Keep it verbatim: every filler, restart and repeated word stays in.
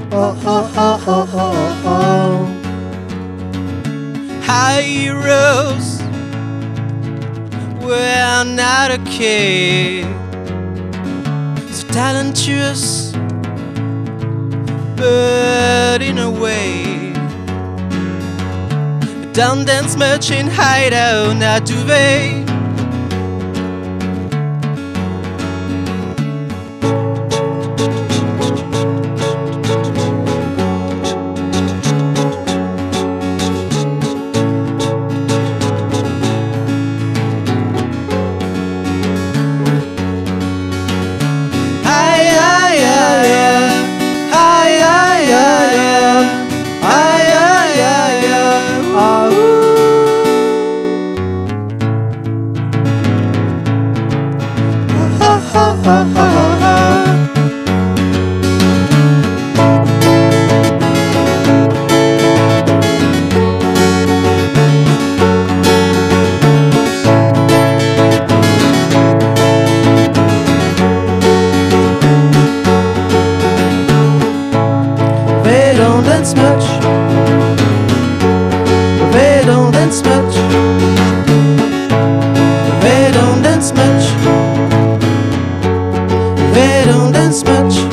Oh, oh, oh, oh, oh, oh. High heroes were not okay, so talentuous, but in a way don't dance much in hideout, now do they? They don't dance much. They don't dance much. They don't dance much. They don't dance much.